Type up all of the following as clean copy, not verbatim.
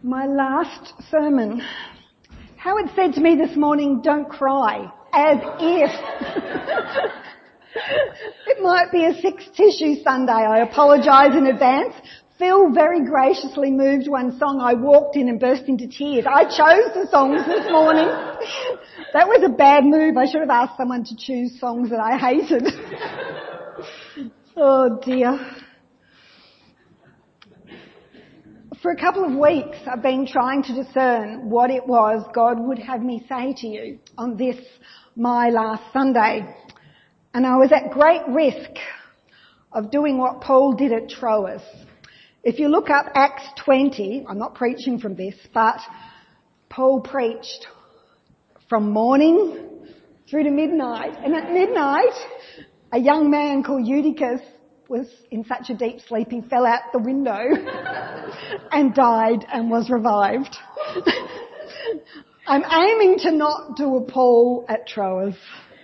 My last sermon. Howard said to me this morning, don't cry, as if it might be a six-tissue Sunday. I apologise in advance. Phil very graciously moved one song. I walked in and burst into tears. I chose the songs this morning. That was a bad move. I should have asked someone to choose songs that I hated. Oh dear. For a couple of weeks, I've been trying to discern what it was God would have me say to you on this, my last Sunday. And I was at great risk of doing what Paul did at Troas. If you look up Acts 20, I'm not preaching from this, but Paul preached from morning through to midnight. And at midnight, a young man called Eutychus was in such a deep sleep he fell out the window and died and was revived. I'm aiming to not do a Paul at Troas.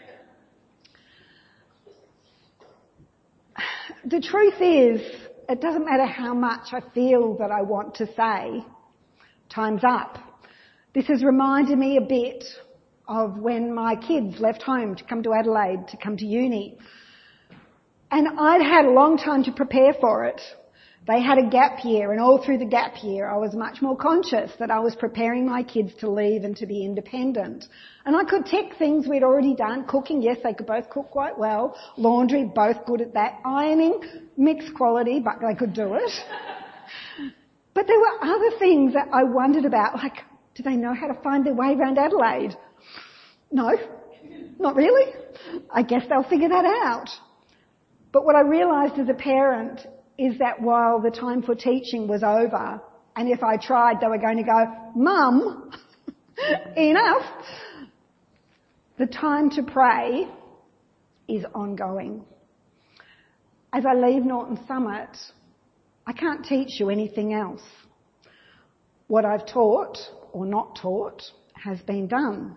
The truth is, it doesn't matter how much I feel that I want to say, time's up. This has reminded me a bit of when my kids left home to come to Adelaide, to come to uni. And I'd had a long time to prepare for it. They had a gap year, and all through the gap year I was much more conscious that I was preparing my kids to leave and to be independent. And I could tick things we'd already done. Cooking, yes, they could both cook quite well. Laundry, both good at that. Ironing, mixed quality, but they could do it. But there were other things that I wondered about, like, do they know how to find their way around Adelaide? No, not really. I guess they'll figure that out. But what I realised as a parent is that while the time for teaching was over, and if I tried, they were going to go, Mum, enough. The time to pray is ongoing. As I leave Norton Summit, I can't teach you anything else. What I've taught, or not taught, has been done.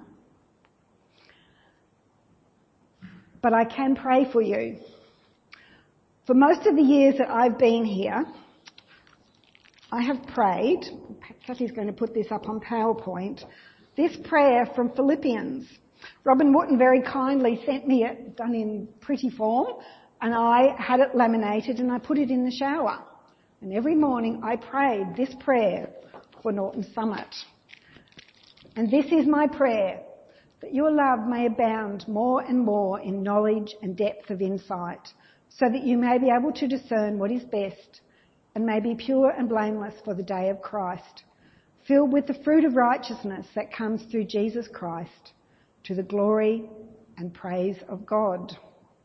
But I can pray for you. For most of the years that I've been here, I have prayed, Kathy's going to put this up on PowerPoint, this prayer from Philippians. Robin Wotton very kindly sent me it done in pretty form, and I had it laminated and I put it in the shower. And every morning I prayed this prayer for Norton Summit. And this is my prayer, that your love may abound more and more in knowledge and depth of insight, so that you may be able to discern what is best and may be pure and blameless for the day of Christ, filled with the fruit of righteousness that comes through Jesus Christ, to the glory and praise of God.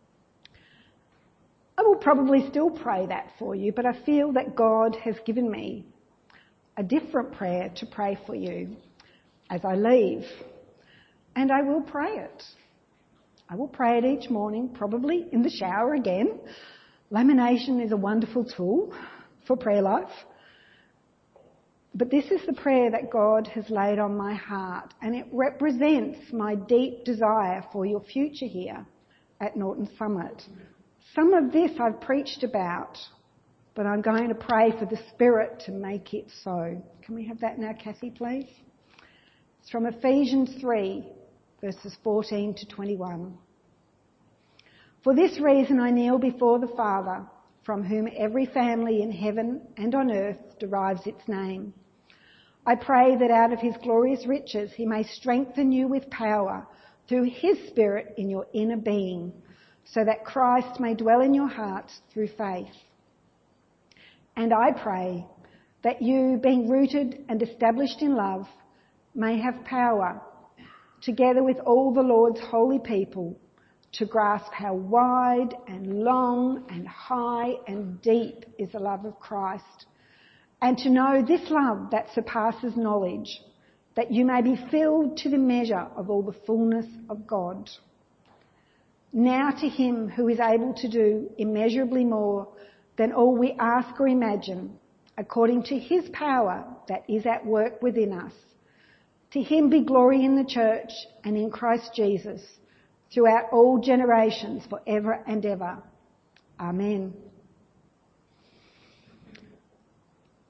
I will probably still pray that for you, but I feel that God has given me a different prayer to pray for you as I leave, and I will pray it. I will pray it each morning, probably in the shower again. Lamination is a wonderful tool for prayer life. But this is the prayer that God has laid on my heart, and it represents my deep desire for your future here at Norton Summit. Some of this I've preached about, but I'm going to pray for the Spirit to make it so. Can we have that now, Kathy, please? It's from Ephesians 3. Verses 14 to 21. For this reason I kneel before the Father, from whom every family in heaven and on earth derives its name. I pray that out of his glorious riches he may strengthen you with power through his Spirit in your inner being, so that Christ may dwell in your hearts through faith. And I pray that you, being rooted and established in love, may have power, together with all the Lord's holy people, to grasp how wide and long and high and deep is the love of Christ, and to know this love that surpasses knowledge, that you may be filled to the measure of all the fullness of God. Now to him who is able to do immeasurably more than all we ask or imagine, according to his power that is at work within us, to him be glory in the church and in Christ Jesus throughout all generations, forever and ever. Amen.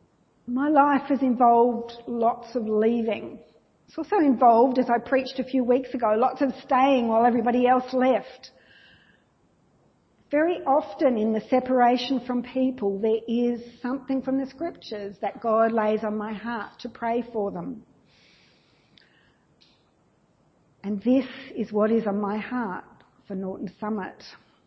My life has involved lots of leaving. It's also involved, as I preached a few weeks ago, lots of staying while everybody else left. Very often in the separation from people, there is something from the scriptures that God lays on my heart to pray for them. And this is what is on my heart for Norton Summit.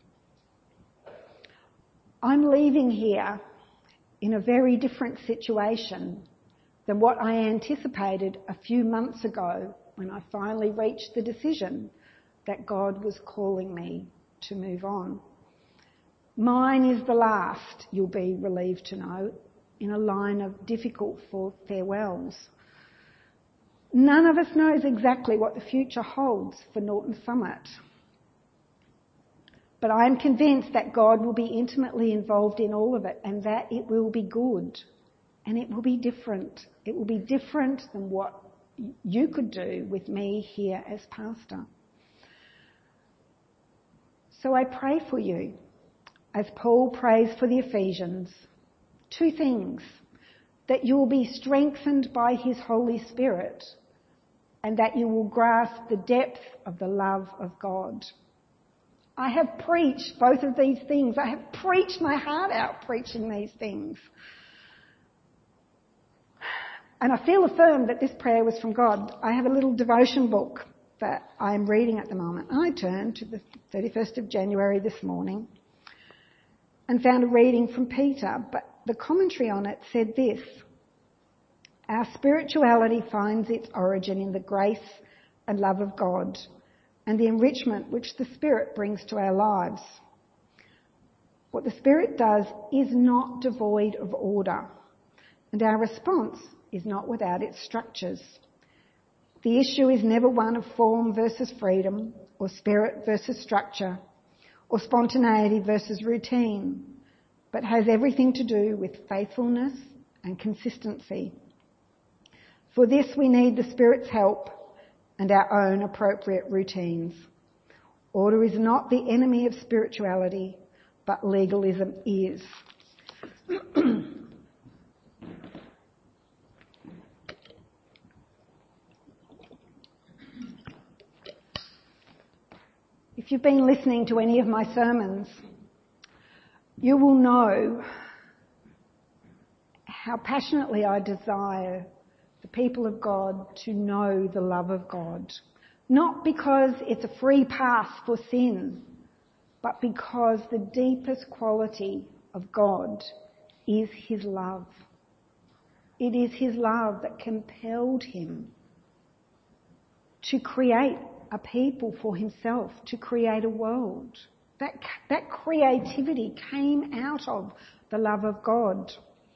I'm leaving here in a very different situation than what I anticipated a few months ago when I finally reached the decision that God was calling me to move on. Mine is the last, you'll be relieved to know, in a line of difficult farewells. None of us knows exactly what the future holds for Norton Summit. But I am convinced that God will be intimately involved in all of it and that it will be good and it will be different. It will be different than what you could do with me here as pastor. So I pray for you, as Paul prays for the Ephesians, two things: that you will be strengthened by his Holy Spirit and that you will grasp the depth of the love of God. I have preached both of these things. I have preached my heart out preaching these things. And I feel affirmed that this prayer was from God. I have a little devotion book that I'm reading at the moment. I turned to the 31st of January this morning and found a reading from Peter, but the commentary on it said this: our spirituality finds its origin in the grace and love of God and the enrichment which the Spirit brings to our lives. What the Spirit does is not devoid of order, and our response is not without its structures. The issue is never one of form versus freedom, or spirit versus structure, or spontaneity versus routine, but has everything to do with faithfulness and consistency. For this we need the Spirit's help and our own appropriate routines. Order is not the enemy of spirituality, but legalism is. If you've been listening to any of my sermons, you will know how passionately I desire the people of God to know the love of God. Not because it's a free pass for sin, but because the deepest quality of God is his love. It is his love that compelled him to create a people for himself, to create a world. That creativity came out of the love of God.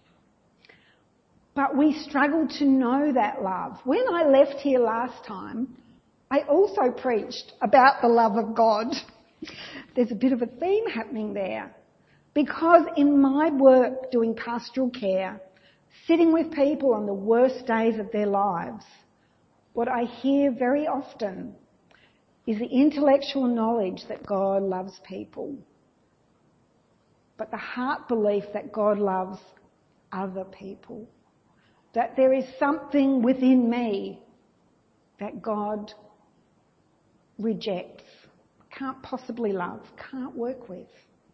But we struggle to know that love. When I left here last time, I also preached about the love of God. There's a bit of a theme happening there. Because in my work doing pastoral care, sitting with people on the worst days of their lives, what I hear very often is the intellectual knowledge that God loves people, but the heart belief that God loves other people. That there is something within me that God rejects, can't possibly love, can't work with.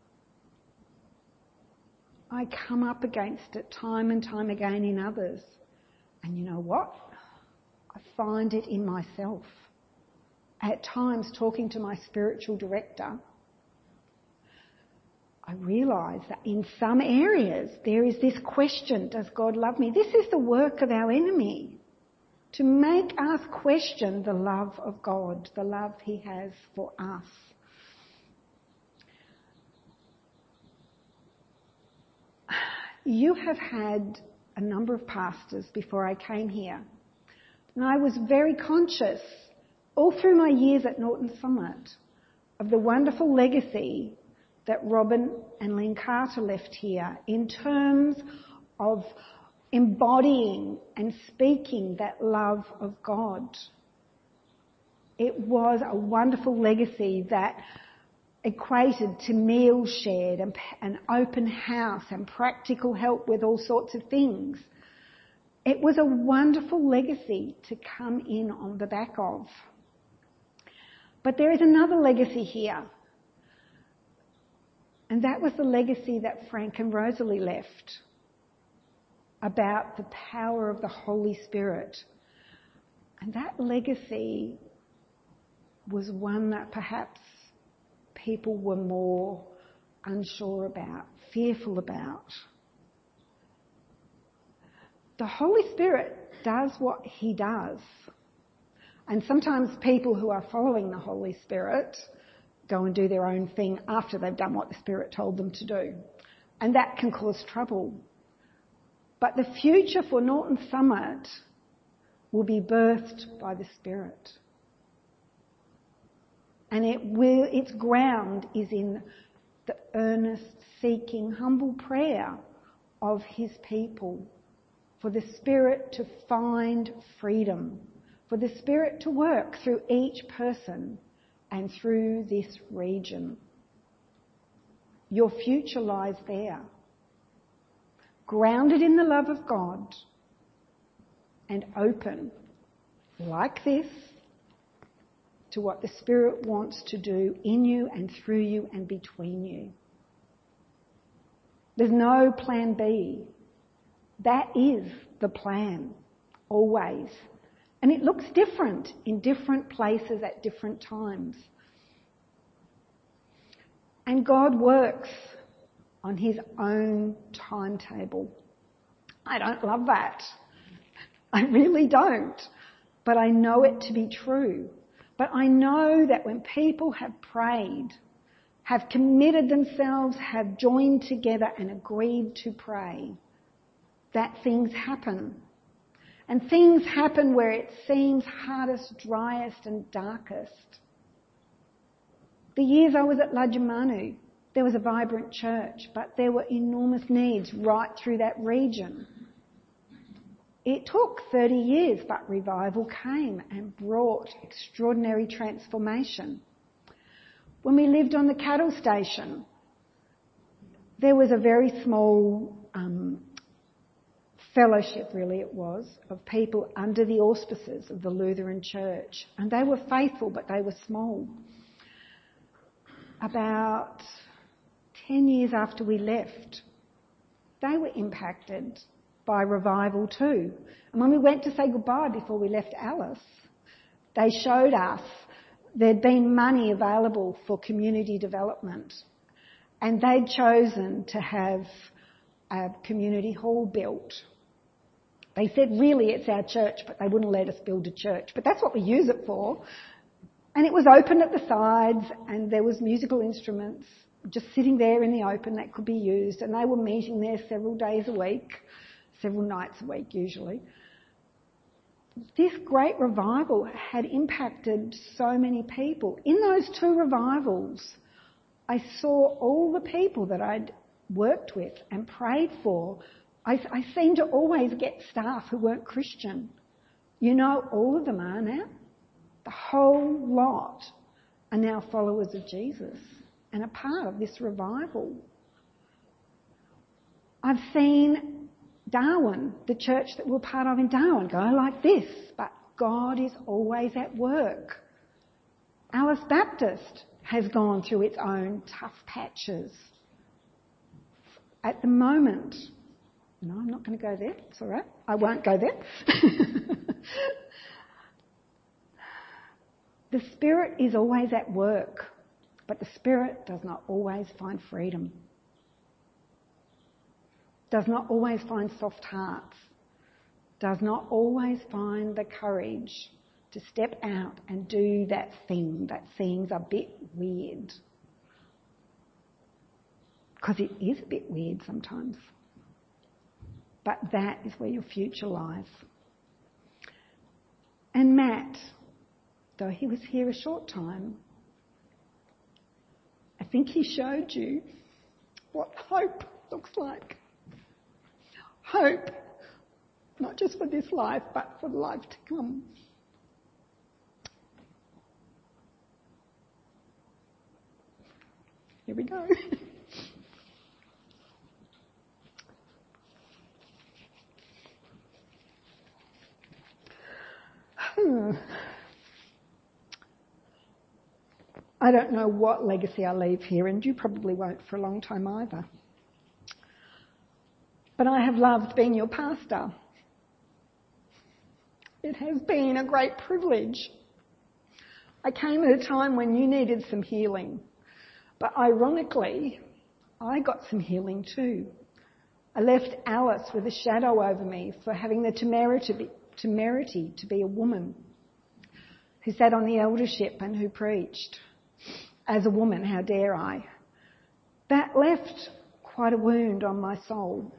I come up against it time and time again in others. And you know what? I find it in myself. At times, talking to my spiritual director, I realise that in some areas there is this question, does God love me? This is the work of our enemy, to make us question the love of God, the love he has for us. You have had a number of pastors before I came here, and I was very conscious all through my years at Norton Summit of the wonderful legacy that Robin and Lynn Carter left here in terms of embodying and speaking that love of God. It was a wonderful legacy that equated to meals shared and an open house and practical help with all sorts of things. It was a wonderful legacy to come in on the back of. But there is another legacy here. And that was the legacy that Frank and Rosalie left about the power of the Holy Spirit. And that legacy was one that perhaps people were more unsure about, fearful about. The Holy Spirit does what he does. And sometimes people who are following the Holy Spirit go and do their own thing after they've done what the Spirit told them to do. And that can cause trouble. But the future for Norton Summit will be birthed by the Spirit. And its ground is in the earnest, seeking, humble prayer of his people, for the Spirit to find freedom, for the Spirit to work through each person and through this region. Your future lies there, grounded in the love of God and open, like this, to what the Spirit wants to do in you and through you and between you. There's no plan B. That is the plan, always. And it looks different in different places at different times. And God works on his own timetable. I don't love that. I really don't. But I know it to be true. But I know that when people have prayed, have committed themselves, have joined together and agreed to pray, that things happen. And things happen where it seems hardest, driest and darkest. The years I was at Lajamanu, there was a vibrant church, but there were enormous needs right through that region. It took 30 years, but revival came and brought extraordinary transformation. When we lived on the cattle station, there was a very small fellowship, really it was, of people under the auspices of the Lutheran Church. And they were faithful, but they were small. About 10 years after we left, they were impacted by revival too. And when we went to say goodbye before we left Alice, they showed us there'd been money available for community development. And they'd chosen to have a community hall built. They said, really, it's our church, but they wouldn't let us build a church. But that's what we use it for. And it was open at the sides, and there was musical instruments just sitting there in the open that could be used. And they were meeting there several days a week, several nights a week usually. This great revival had impacted so many people. In those two revivals, I saw all the people that I'd worked with and prayed for. I seemed to always get staff who weren't Christian. You know, all of them are now. The whole lot are now followers of Jesus and a part of this revival. I've seen Darwin, the church that we're part of in Darwin, go like this, but God is always at work. Alice Baptist has gone through its own tough patches. At the moment, no, I'm not going to go there. It's all right. I won't go there. The Spirit is always at work, but the Spirit does not always find freedom, does not always find soft hearts, does not always find the courage to step out and do that thing that seems a bit weird. Because it is a bit weird sometimes. But that is where your future lies. And Matt, though he was here a short time, I think he showed you what hope looks like. Hope, not just for this life, but for the life to come. Here we go. I don't know what legacy I leave here, and you probably won't for a long time either. But I have loved being your pastor. It has been a great privilege. I came at a time when you needed some healing, but ironically, I got some healing too. I left Alice with a shadow over me for having the temerity to be a woman who sat on the eldership and who preached. As a woman, how dare I? That left quite a wound on my soul.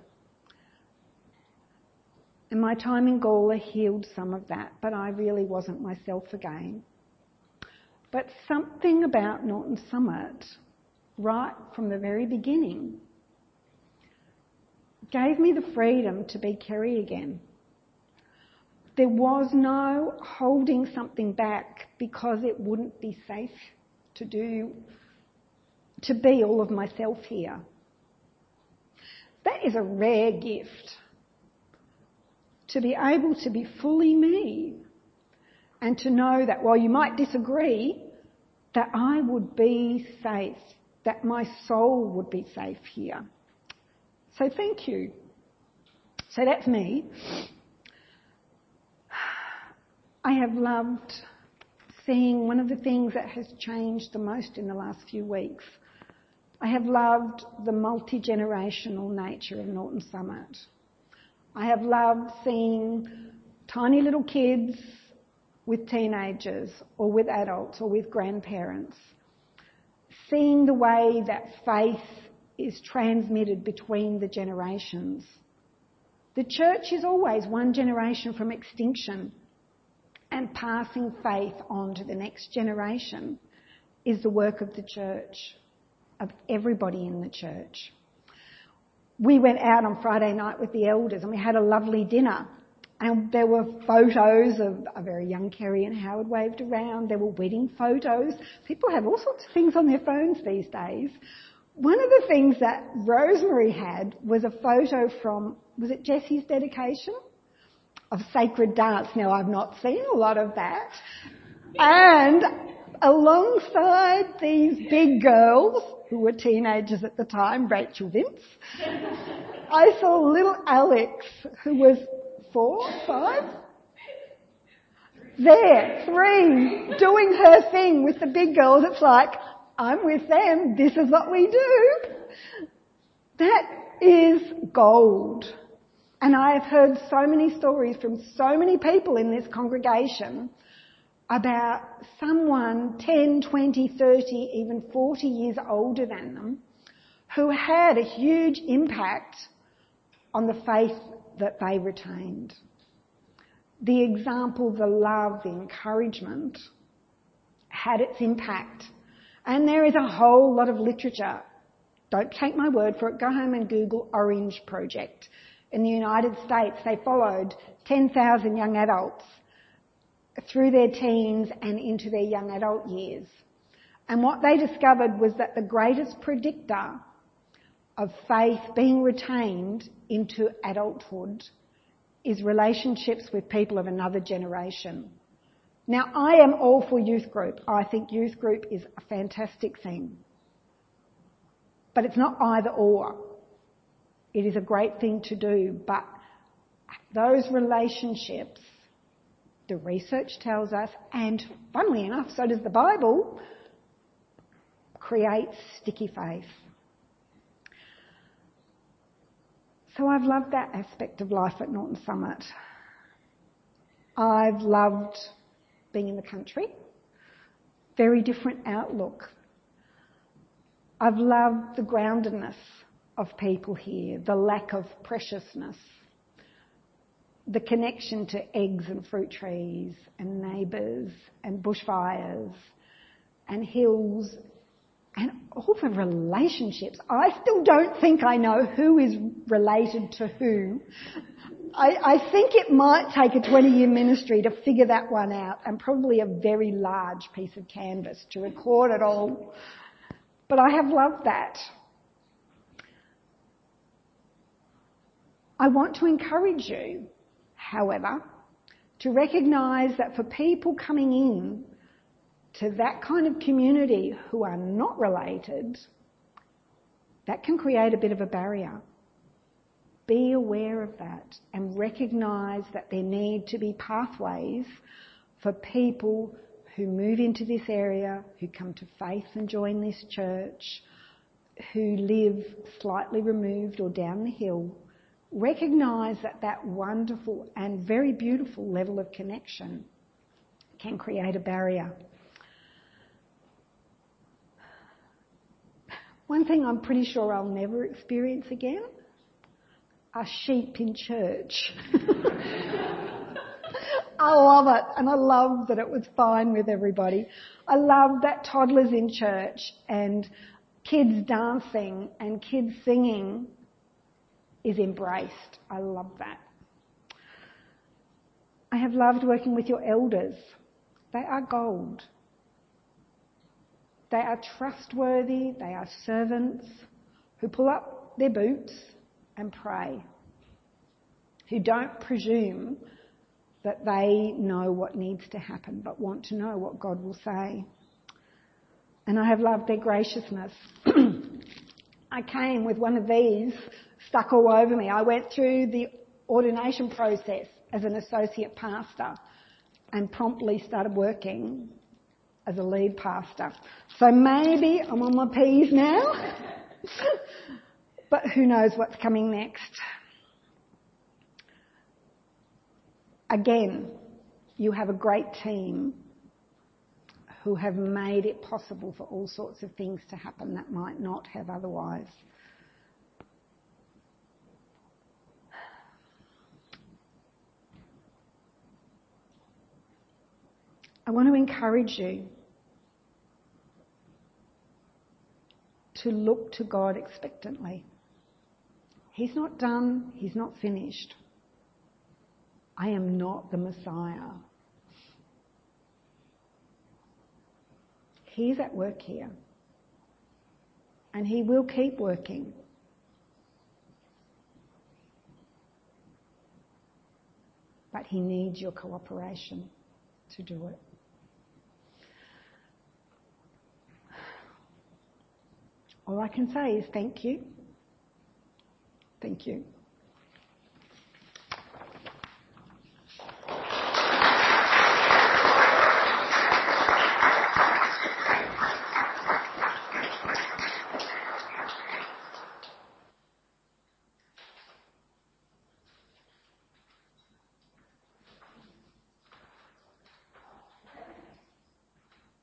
And my time in Gawler healed some of that, but I really wasn't myself again. But something about Norton Summit, right from the very beginning, gave me the freedom to be Kerry again. There was no holding something back because it wouldn't be safe to be all of myself here. That is a rare gift, to be able to be fully me and to know that while you might disagree, that I would be safe, that my soul would be safe here. So thank you. So that's me. I have loved seeing one of the things that has changed the most in the last few weeks. I have loved the multi-generational nature of Norton Summit. I have loved seeing tiny little kids with teenagers or with adults or with grandparents, seeing the way that faith is transmitted between the generations. The church is always one generation from extinction, and passing faith on to the next generation is the work of the church, of everybody in the church. We went out on Friday night with the elders and we had a lovely dinner, and there were photos of a very young Kerry and Howard waved around. There were wedding photos. People have all sorts of things on their phones these days. One of the things that Rosemary had was a photo from, was it Jessie's dedication? Of sacred dance. Now, I've not seen a lot of that. And alongside these big girls, who were teenagers at the time, Rachel Vince, I saw little Alex, who was 4, 5? There, 3, doing her thing with the big girls. It's like, I'm with them, this is what we do. That is gold. And I have heard so many stories from so many people in this congregation about someone 10, 20, 30, even 40 years older than them who had a huge impact on the faith that they retained. The example, the love, the encouragement had its impact. And there is a whole lot of literature. Don't take my word for it. Go home and Google Orange Project. In the United States, they followed 10,000 young adults through their teens and into their young adult years. And what they discovered was that the greatest predictor of faith being retained into adulthood is relationships with people of another generation. Now, I am all for youth group. I think youth group is a fantastic thing. But it's not either or. It is a great thing to do, but those relationships, the research tells us, and funnily enough, so does the Bible, create sticky faith. So I've loved that aspect of life at Norton Summit. I've loved being in the country. Very different outlook. I've loved the groundedness of people here, the lack of preciousness, the connection to eggs and fruit trees and neighbours and bushfires and hills and all the relationships. I still don't think I know who is related to who. I think it might take a 20-year ministry to figure that one out, and probably a very large piece of canvas to record it all. But I have loved that. I want to encourage you, however, to recognise that for people coming in to that kind of community who are not related, that can create a bit of a barrier. Be aware of that and recognise that there need to be pathways for people who move into this area, who come to faith and join this church, who live slightly removed or down the hill. Recognise that that wonderful and very beautiful level of connection can create a barrier. One thing I'm pretty sure I'll never experience again are sheep in church. I love it, and I love that it was fine with everybody. I love that toddlers in church and kids dancing and kids singing is embraced. I love that. I have loved working with your elders. They are gold. They are trustworthy, they are servants who pull up their boots and pray, who don't presume that they know what needs to happen, but want to know what God will say. And I have loved their graciousness. I came with one of these stuck all over me. I went through the ordination process as an associate pastor and promptly started working as a lead pastor. So maybe I'm on my P's now, but who knows what's coming next. Again, you have a great team who have made it possible for all sorts of things to happen that might not have otherwise. I want to encourage you to look to God expectantly. He's not done, he's not finished. I am not the Messiah. He's at work here. And he will keep working. But he needs your cooperation to do it. All I can say is thank you. Thank you.